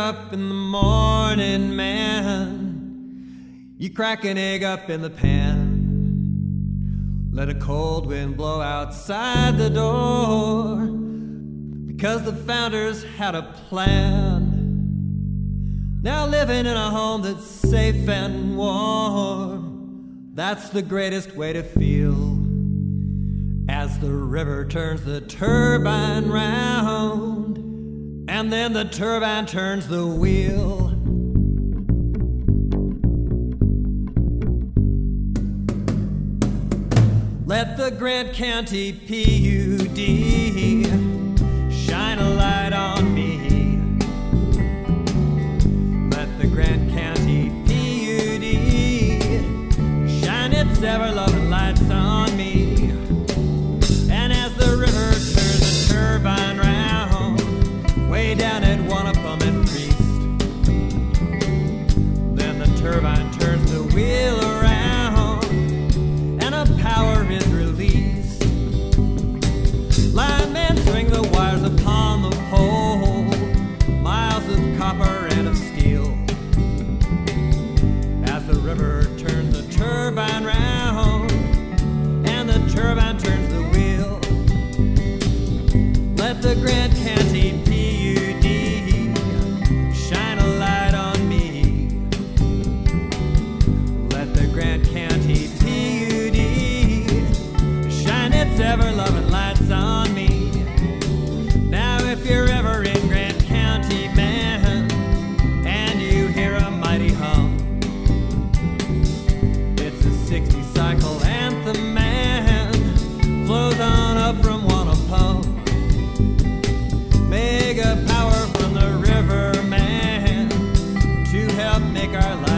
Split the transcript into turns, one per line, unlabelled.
up in the morning, man, you crack an egg up in the pan. Let a cold wind blow outside the door, because the founders had a plan. Now living in a home that's safe and warm, that's the greatest way to feel. As the river turns the turbine round, and then the turbine turns the wheel. Let the Grant County PUD shine a light on me. Let the Grant County PUD shine its ever-loving lights on me. And as the river turns the turbine round, way down at Wanapum and Priest, then the turbine turns the wheel around, and a power is released. Linemen swing the wires upon the pole, miles of copper and of steel. As the river turns the turbine round, and the turbine turns the wheel, let the Grant County PUD shine a light on me. Let the Grant County PUD shine its ever-loving lights on me. Now if you're ever in Grant County, man, and you hear a mighty hum, it's a 60-cycle anthem, man, flows on up from Wanapum. Mega power from the river, man, to help make our lives